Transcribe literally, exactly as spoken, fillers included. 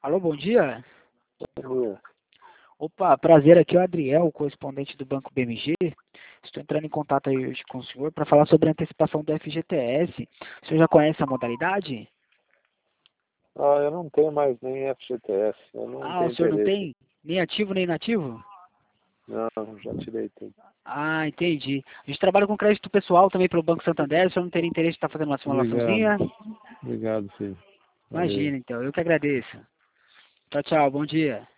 Alô, bom dia. Bom dia. Opa, prazer, aqui é o Adriel, correspondente do Banco B M G. Estou entrando em contato aí hoje com o senhor para falar sobre a antecipação do F G T S. O senhor já conhece a modalidade? Ah, eu não tenho mais nem F G T S, eu não Ah, o tenho senhor não interesse. tem nem ativo nem inativo? Não, já tirei tudo. Ah, entendi. A gente trabalha com crédito pessoal também pelo Banco Santander. O senhor não teria interesse de estar fazendo uma Obrigado. simulaçãozinha? Obrigado, filho. Valeu. Imagina, então. Eu que agradeço. Tchau, tchau. Bom dia.